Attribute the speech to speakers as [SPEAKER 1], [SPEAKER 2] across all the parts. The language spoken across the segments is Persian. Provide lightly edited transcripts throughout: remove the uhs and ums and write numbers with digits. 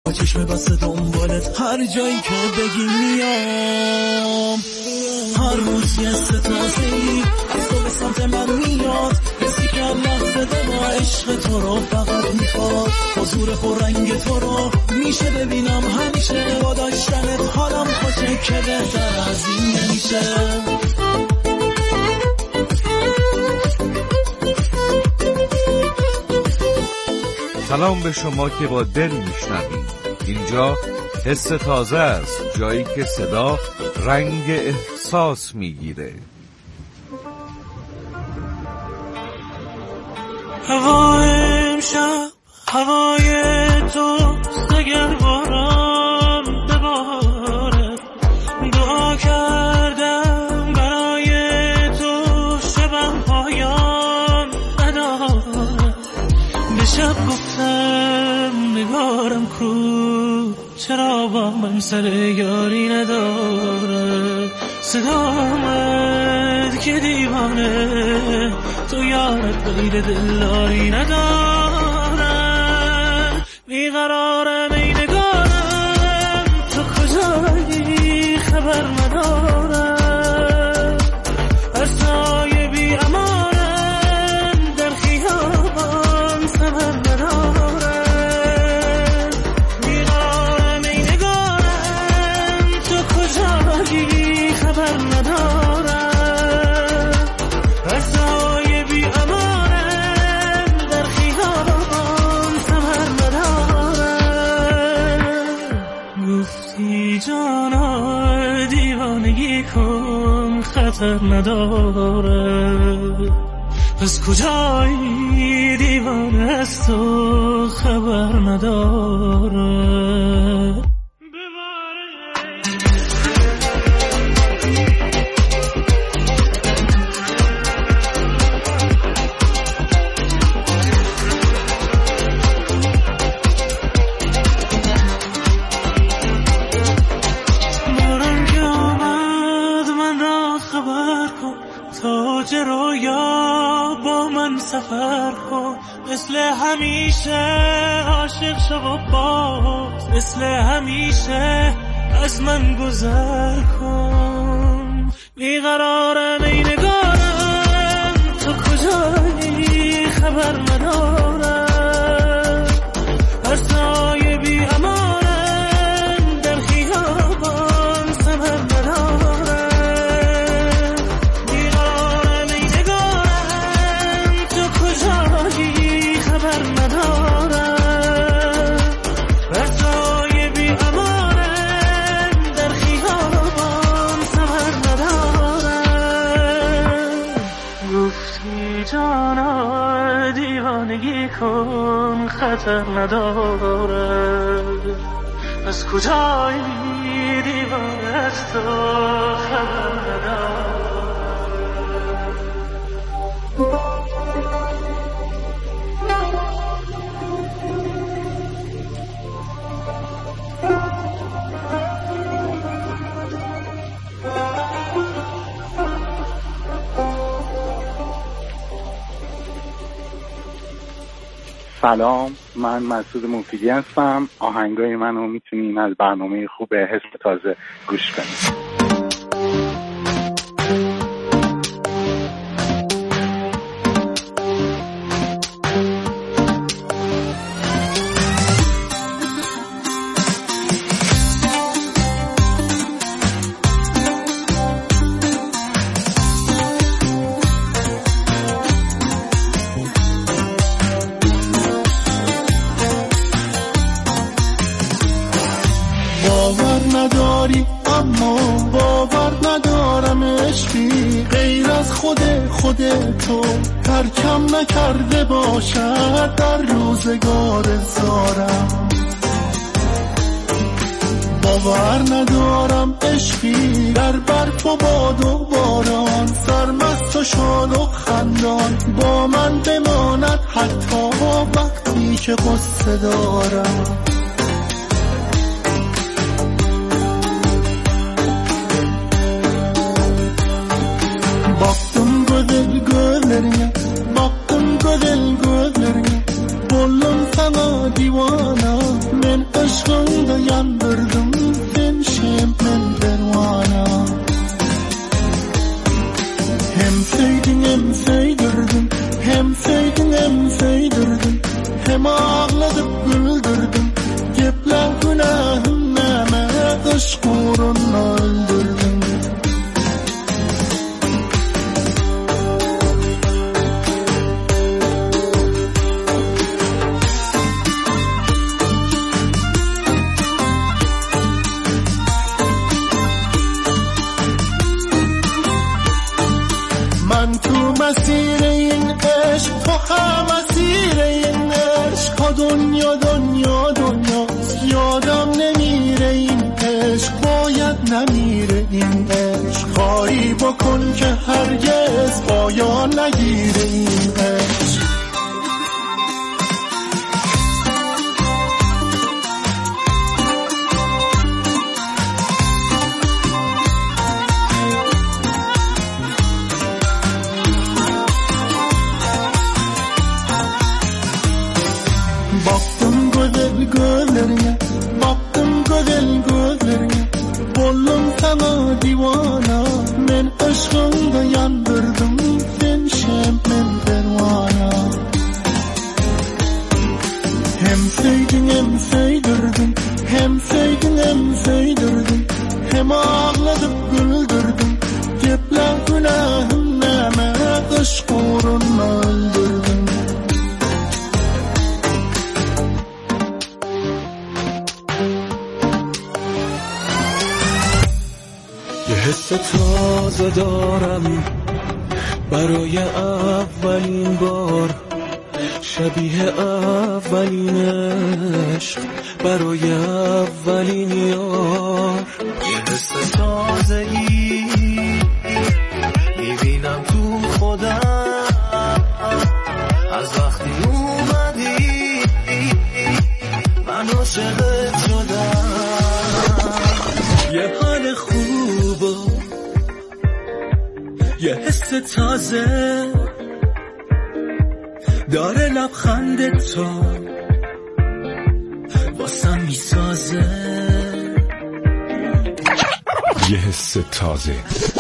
[SPEAKER 1] با چشم بسته دنبالت هر جایی که بگی میام. هر روز یه ستازه‌ای از تو به سمت من میاد، حسی که لحظه با عشق تو رو فقط میخواد. حضور پررنگ تو رو میشه ببینم همیشه، با داشتنت حالم خوشه که بهتر از این نمیشه.
[SPEAKER 2] سلام به شما که با دل میشنوید. اینجا حس تازه است، جایی که صدا رنگ احساس میگیره.
[SPEAKER 1] هوای امشب هوای توست، اگر بارم بباره دعا کردم برای تو، شبم پایان نداره. به شب گفتم نگارم کو، چرا با من سر یاری نداره. صدا آمد که دیوانه تو یارت غیر دلداری نداره. بیقرارم ای نگارم تو کجایی خبر ندارم. هر سایه بی امانم در خیابان سمر ندارم. بیقرارم ای نگارم تو کجایی خبر ندارم. هر سایه بی امانم در خیابان سمر ندارم. گفتی جانا دیوانگی کن خطر نداره، پس کجایی دیوانه است تو خبر نداره. تاج رویا با من سفر کن، مثل همیشه عاشق شو و باز مثل همیشه از من گذر کن. بیقرارم ای نگارم تو کجایی خبر ندارم. هر سایه بی امانم در خیابان سمر ندارم. جانا دیوانگی کن خطر نداره، از کجایی دیوانه است تو خبر نداره.
[SPEAKER 3] سلام، من مسعود مفیدی هستم. آهنگای منو میتونین از برنامه خوب حس تازه گوش کنید.
[SPEAKER 1] تو ترکم نکرده باشد در روزگار زارم. باور ندارم عشقی در برف و باد و باران، سرمست و شاد و خندان با من بماند حتی وقتی که قصه دارم. Baktım gözlerine, gözlerine, buldum sana divana, ben aşkı aşkında yandırdım ben şempen pervana. Hem sevdin hem sevdirdin, hem sevdin hem sevdirdin, hem ağladıp güldürdün. Geplen günahım neme, aşk uğruna öldürdün. من تو مسیر این عشق، تو هم مسیر این عشق. دنیا دنیا دنیا یادم نمیره این عشق، باید نمیره این عشق. کاری بکن که هرگز پایان نگیره این عشق. Baktım gözlerine, buldum sana divana. Ben aşkında yandırdım sen şempen pervana. Hem sevdin hem sevdirdin, hem sevdin hem sevdirdin, hem ağladıp güldürdün. Geplen günahım neme, aşk uğruna öldürdün. حس تازه دارم برای اولین بار، شبیه اولین عشق برای اولین یار. یه حس تازه ای میبینم تو خودم از وقتی اومدی، من عاشقت شدم. یه حال خوب و یه حس تازه داره لبخند تو واسم میسازه.
[SPEAKER 2] یه حس تازه.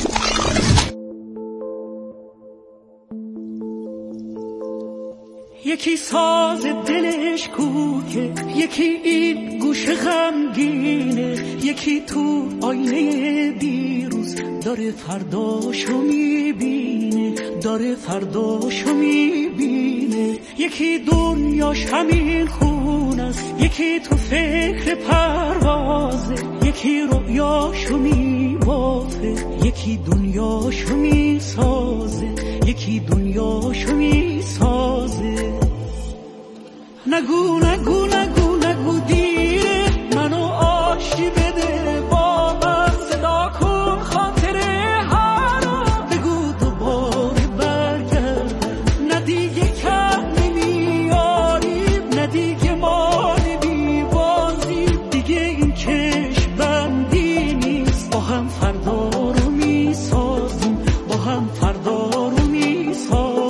[SPEAKER 1] یکی ساز دلش کوکه، یکی این گوش غمگینه، یکی تو آینه دیروز داره فرداشو میبینه، داره فرداشو میبینه. یکی دنیاش همین خون است، یکی تو فکر پروازه، یکی رؤیاشو میبافه، یکی دنیاشو میسازه، یکی دنیاشو میسازه. نگو نگو نگو نگو دیره، منو آشتی بده با من. صدا کن خاطره ها رو، بگو دوباره برگرد. نه دیگه کم نمیاریم، نه دیگه ما نمیبازیم. دیگه این کش بندی نیست، با هم فردا رو میسازیم، با هم فردا رو میسازیم.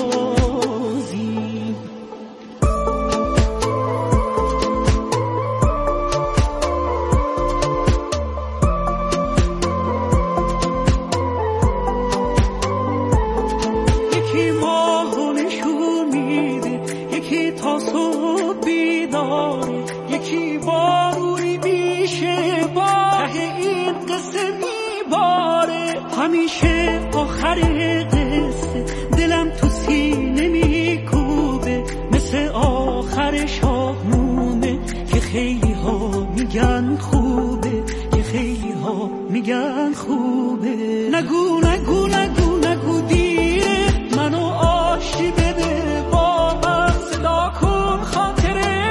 [SPEAKER 1] یکی بارونی میشه با ته این قصه میباره. همیشه آخر قصه دلم تو سینه میکوبه، مثل آخر شاهنامه که خیلی ها میگن خوبه، که خیلی ها میگن خوبه. نگو نگو نگو نگو دیره، منو آشتی بده با من. صدا کن خاطره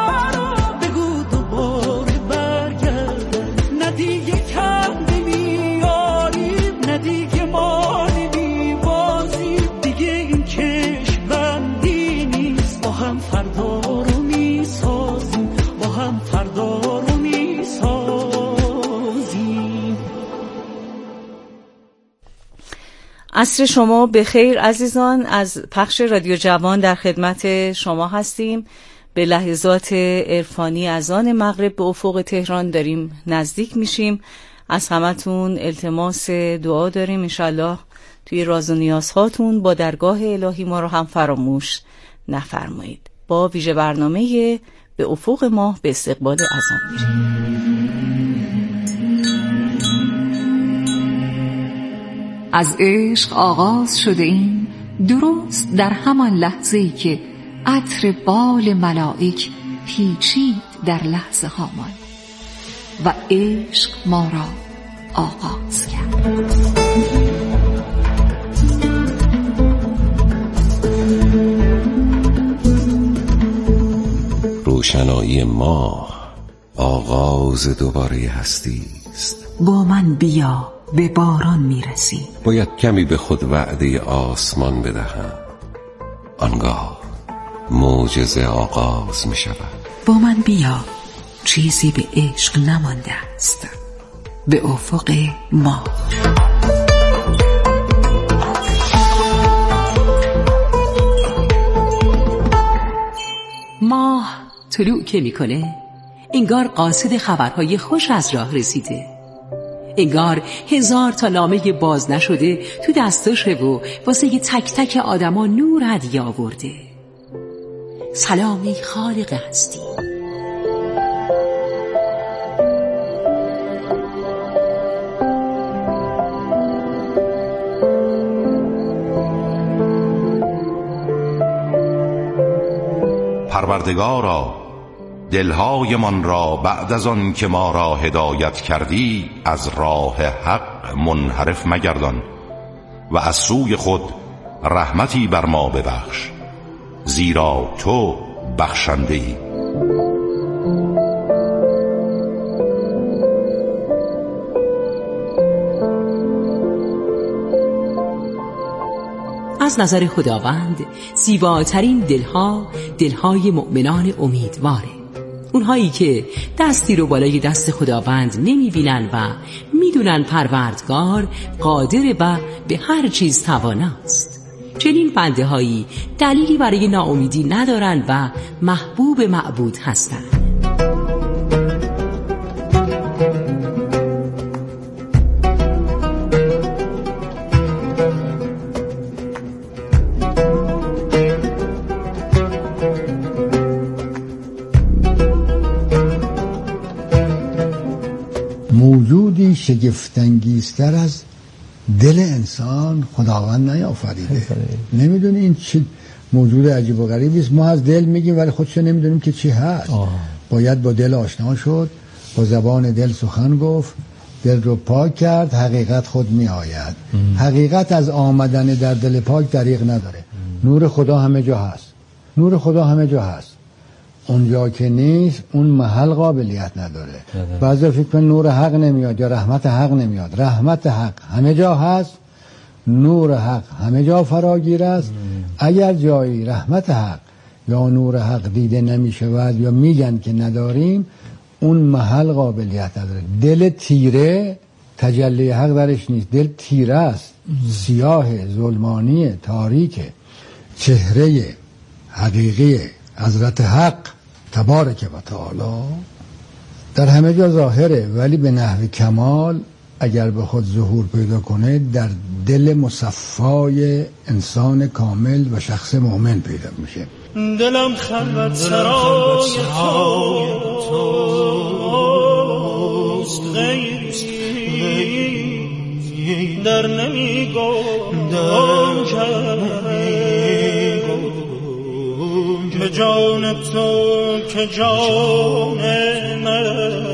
[SPEAKER 1] دیگه کم نمیاریم، نه دیگه ما نمیبازیم. دیگه این کش بندی نیست، با هم فردا رو میسازیم، با هم فردا رو میسازیم. عصر شما بخیر عزیزان. از پخش رادیو جوان در خدمت شما هستیم.
[SPEAKER 4] به لحظات عرفانی اذان مغرب به افق تهران داریم نزدیک میشیم. از همتون التماس دعا داریم انشالله توی راز و نیازهاتون با درگاه الهی ما رو هم فراموش نفرمایید. با ویژه برنامه به افق ماه به استقبال اذان میریم.
[SPEAKER 5] از عشق آغاز شده ایم درست در همان لحظه‌ای که عطر بال ملائک پیچید در لحظه هامان و عشق ما را آغاز کرد.
[SPEAKER 6] روشنایی ماه آغاز دوباره هستی است.
[SPEAKER 7] با من بیا به باران میرسی.
[SPEAKER 6] باید کمی به خود وعده آسمان بدهم، آنگاه معجزه آغاز می شود.
[SPEAKER 7] با من بیا چیزی به عشق نمانده است. به افق ما.
[SPEAKER 8] ماه طلوع که میکنه انگار قاصد خبرهای خوش از راه رسیده، انگار 1000 تا نامه باز نشده تو دستاشه و واسه تک تک آدما نور هدیه آورده. سلامی خالق هستی.
[SPEAKER 9] پروردگارا، دلهای من را بعد از آن که ما را هدایت کردی از راه حق منحرف مگردان و از سوی خود رحمتی بر ما ببخش، زیرا تو بخشنده ای.
[SPEAKER 8] از نظر خداوند زیباترین دلهای مؤمنان امیدواره، اونهایی که دستی رو بالای دست خداوند نمیبینن و میدونن پروردگار قادر و به هر چیز تواناست. چنین بنده هایی دلیلی برای ناامیدی ندارن و محبوب معبود هستند.
[SPEAKER 10] موجودی شگفت‌انگیزتر از دل انسان خداوند نیافریده. نمیدونی این چه موجود عجیب و غریبی است. ما از دل میگیم ولی خودشو نمیدونیم که چی هست. باید با دل آشنا شد، با زبان دل سخن گفت، دل رو پاک کرد، حقیقت خود می آید. حقیقت از آمدن در دل پاک دریغ نداره. نور خدا همه جا هست. نور خدا همه جا هست. اونجا که نیست اون محل قابلیت نداره. بعضی فکر کنن نور حق نمیاد یا رحمت حق نمیاد. رحمت حق همه جا هست، نور حق همه جا فراگیر است. اگر جایی رحمت حق یا نور حق دیده نمی شود یا میگن که نداریم، اون محل قابلیت نداره. دل تیره تجلی حق درش نیست. دل تیره است، سیاه، ظلمانی، تاریک. چهره حقیقی حضرت حق تبارک و تعالی در همه جا ظاهره، ولی به نحو کمال اگر به خود ظهور پیدا کنه در دل مصفای انسان کامل و شخص مؤمن پیدا میشه.
[SPEAKER 1] دلم خلوت سرای توست، غیری در نمیگم به جان تو که جان من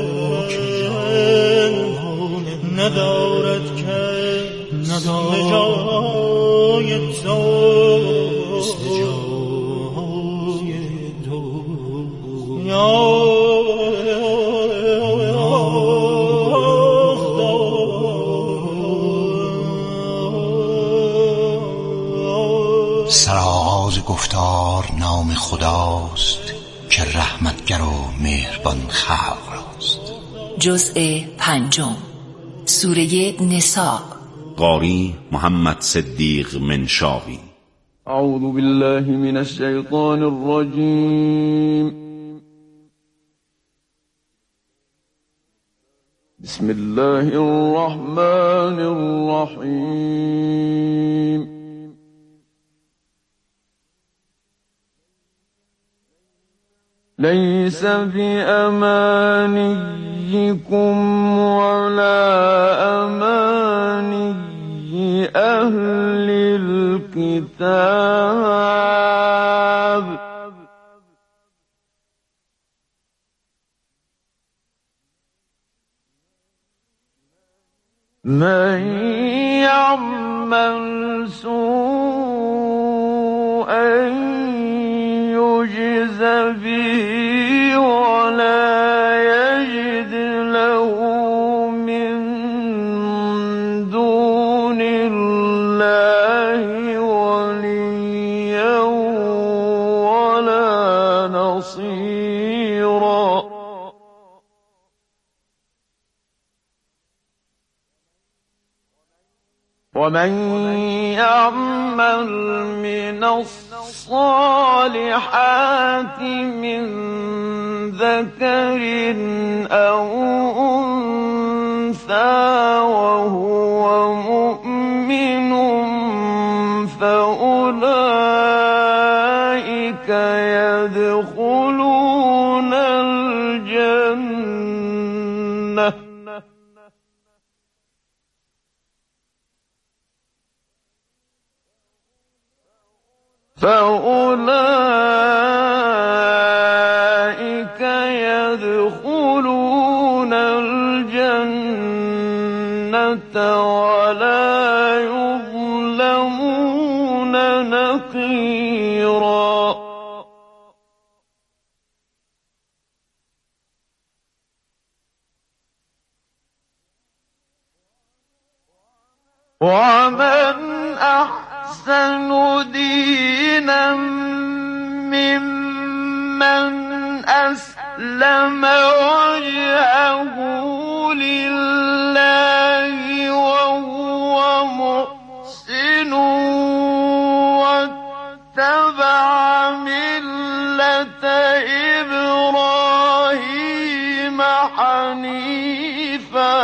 [SPEAKER 1] ندارد که به جای تو
[SPEAKER 11] سرآغاز گفتار نام خداست که رحمتگر و مهربان خلق راست.
[SPEAKER 7] جزء 5 سوره نساء.
[SPEAKER 12] قاری محمد صدیق منشاوی. أعوذ بالله من الشيطان الرجيم. بسم الله الرحمن الرحيم. ليس بأمانيكم ولا أماني أهل الكتاب من يعمل سوءا يجز به ولا يجد له من دون الله وليا ولا نصيرا. ومن يعمل من الصالحات من ذكر أو أنثى وهو مؤمن فأولئك يدخلون الجنة ولا يظلمون نقيرا. ومن أحسن دينا ممن أسلم وجهه لله وهو محسن واتبع ملة إبراهيم حنيفا.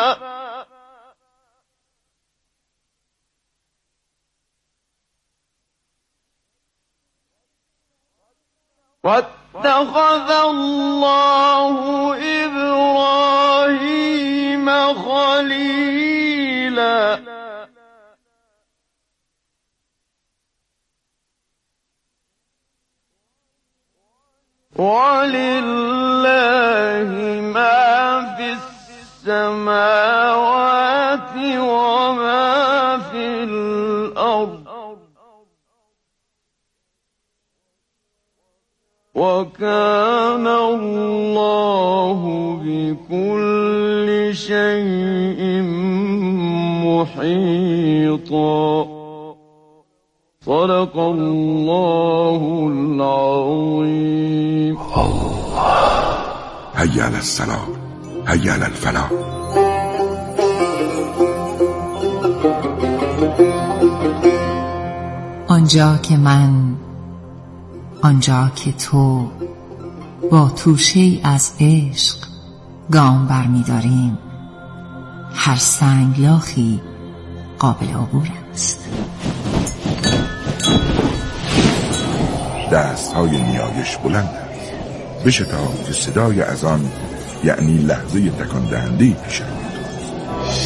[SPEAKER 12] واتخذ الله إبراهيم خليلا. ولله ما في السماوات وما في الأرض وكان الله بكل شيء محيطا. صدق الله العظيم.
[SPEAKER 13] الله. هيا على الصلاة، هيا على الفلاح.
[SPEAKER 7] آنجا که من، آنجا که تو با توشه‌ای از عشق گام برمی داریم، هر سنگلاخی قابل عبور است.
[SPEAKER 13] دستهای نیایش بلند است، بشتاب که صدای اذان یعنی لحظه تکان دهنده پیش روی توست.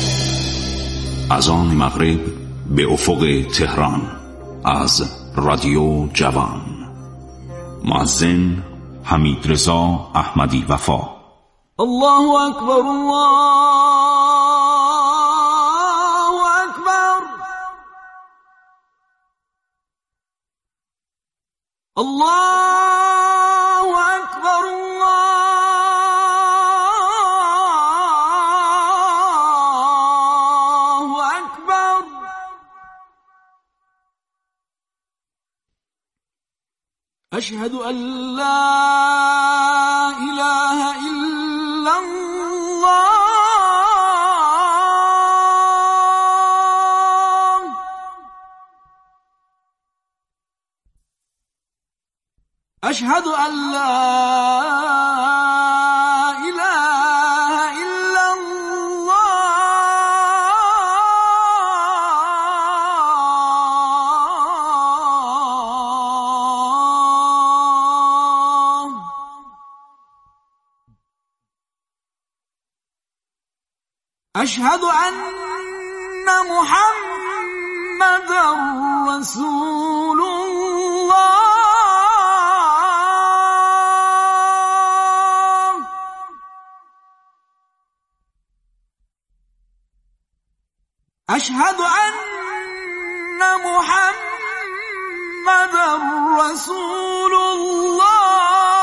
[SPEAKER 14] اذان مغرب به افق تهران از رادیو جوان. مؤذن حمیدرضا احمدی وفا.
[SPEAKER 1] الله اکبر، الله اکبر، الله اکبر، الله اکبر. اشهد ان لا اله الا الله. أشهد أن لا إله إلا الله. أشهد أن محمدًا رسول الله. أشهد أن محمدًا رسول الله.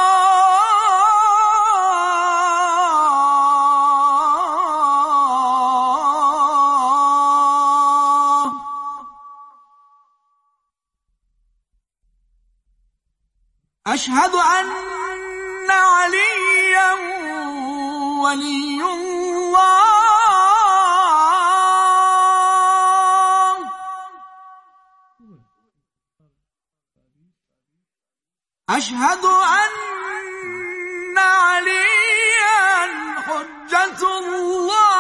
[SPEAKER 1] أشهد أن عليًّا ولي الله. أشهد أن عليًّا حجة الله.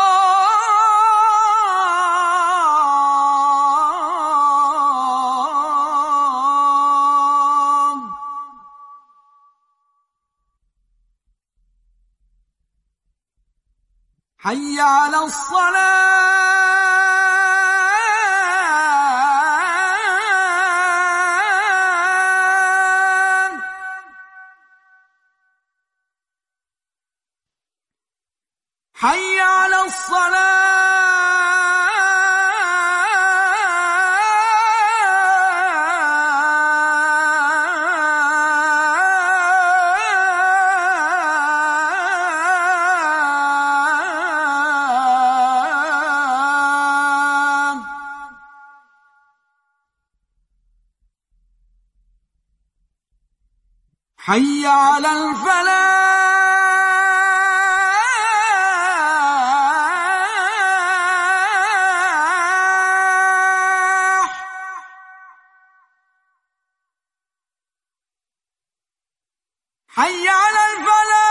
[SPEAKER 1] حي على الصلاة. حي على الصلاة. حي على الفلاح. حي على الفلاح.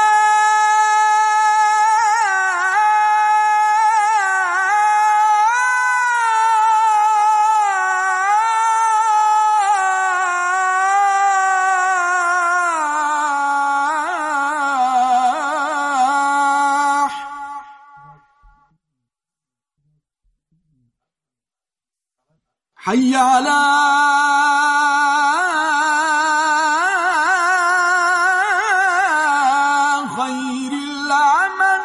[SPEAKER 1] حي على خير العمل.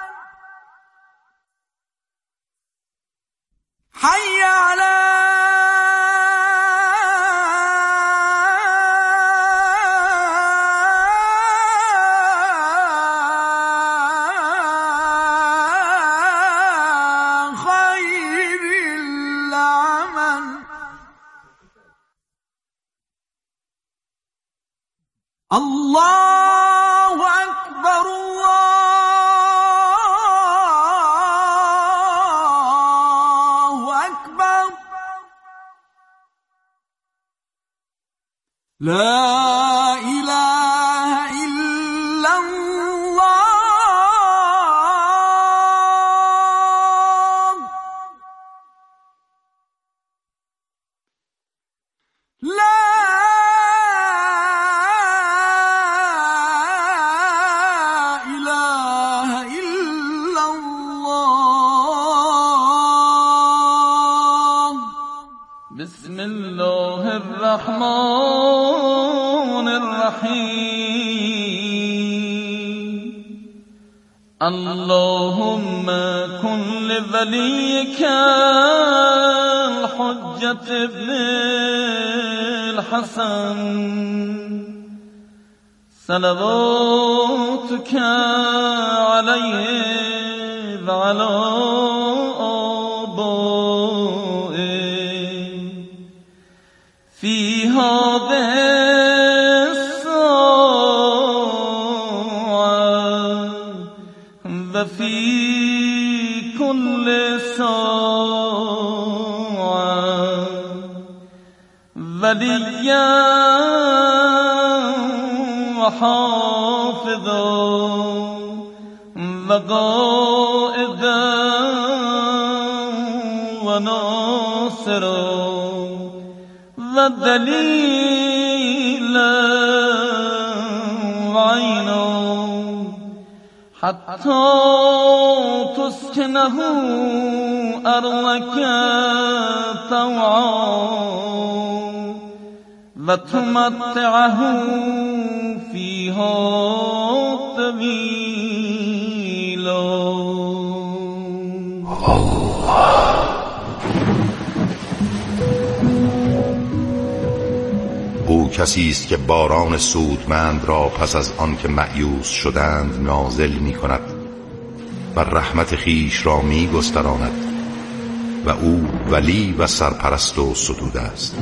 [SPEAKER 1] حي على خير العمل. الله أكبر. الله أكبر. لا إله إلا الله. لا بسم الله الرحمن الرحيم. اللهم كن لوليك الحجة ابن الحسن صلواتك عليه وعلى في هذه الساعة وفي كل ساعة وليا وحافظا وقائدا وناصرا ودليلا وعينا حتى تسكنه أرضك طوعا وتمتعه فيها طويلا.
[SPEAKER 9] او کسی است که باران سودمند را پس از آن که مأیوس شدند نازل می کند و رحمت خیش را می گستراند و او ولی و سرپرست و ستوده است.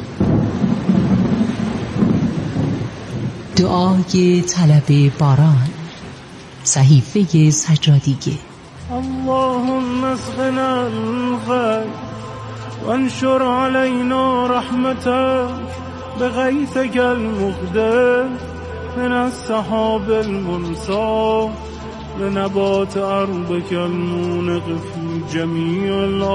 [SPEAKER 5] دعای طلب باران، صحیفه سجادیه.
[SPEAKER 1] اللهم اسقنا الغيث وانشر علينا رحمتك بغيثك المقدس من السحاب المنصاف لنبات أرضك المونق في جميع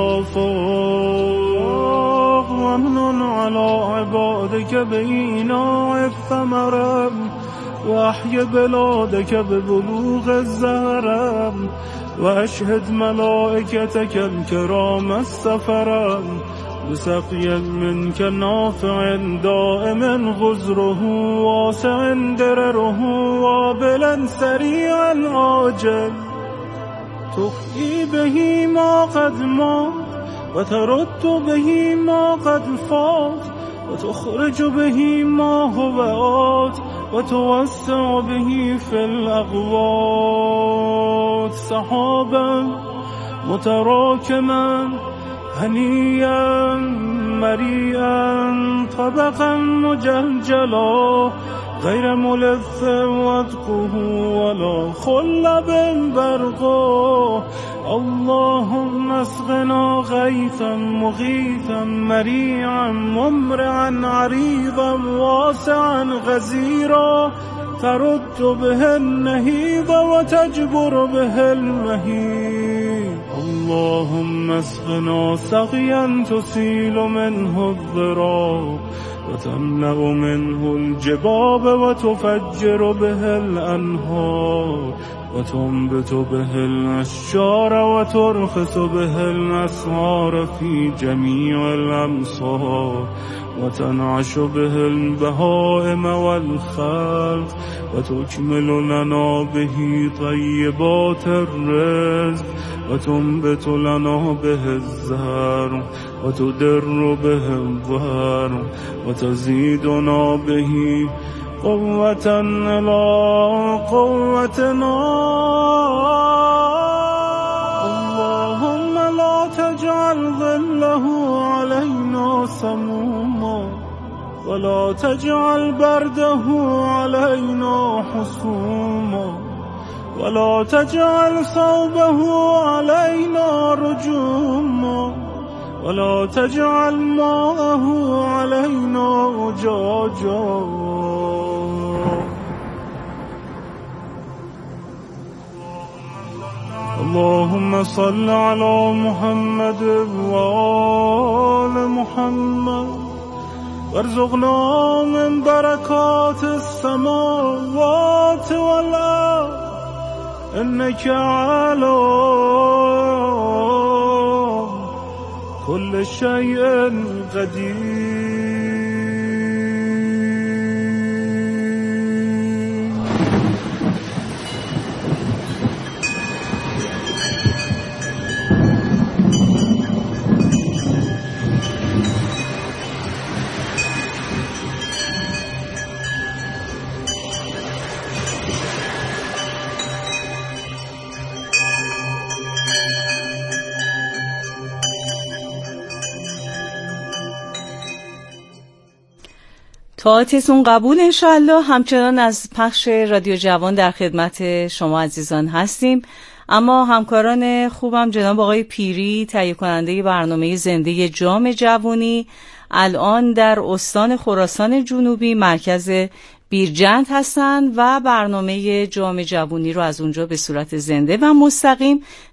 [SPEAKER 1] الآفاق وامنن على عبادك بإيناع الثمر وأحي بلادك ببلوغ الزهر وأشهد ملائكتك الكرام السفر بسقي منك نافع دائم غزره واسع درره وابلا سريعا عاجل تحيي به ما قد مات وترد به ما قد فات وتخرج به ما هو آت وتوسع به في الأغوات سحابا متراكما هنيا مريئا طبقا مجلجلا غير ملث ودقه ولا خلب برقه. اللهم اسقنا غيثا مغيثا مريعا ممرعا عريضا واسعا غزيرا ترد به النهيض وتجبر به المهيد. اللهم اسقنا سقيا تسيل منه الضراب وتملأ منه الجباب وتفجر به الأنهار وتنبت به الأشجار وترخص به الأسعار في جميع الأمصار وتنعش به البهائم والخلق وتكمل لنا به طيبات الرزق وتنبت لنا به الزرع وتدر به الظهر وتزيدنا به قوة إلى قوتنا. اللهم لا تجعل ظله علينا سموما ولا تجعل برده علينا حصوما ولا تجعل صوبه علينا رجوما ولا تجعل ماءه علينا أجاجا. اللهم صل على محمد وآل محمد وارزقنا من بركات السماوات والأرض إنك على كل شيء قدير.
[SPEAKER 4] طاعتتون قبول انشاءالله. همچنان از پخش رادیو جوان در خدمت شما عزیزان هستیم، اما همکاران خوبم جناب آقای پیری تهیه کننده برنامه زنده جام جوانی الان در استان خراسان جنوبی مرکز بیرجند هستن و برنامه جام جوونی رو از اونجا به صورت زنده و مستقیم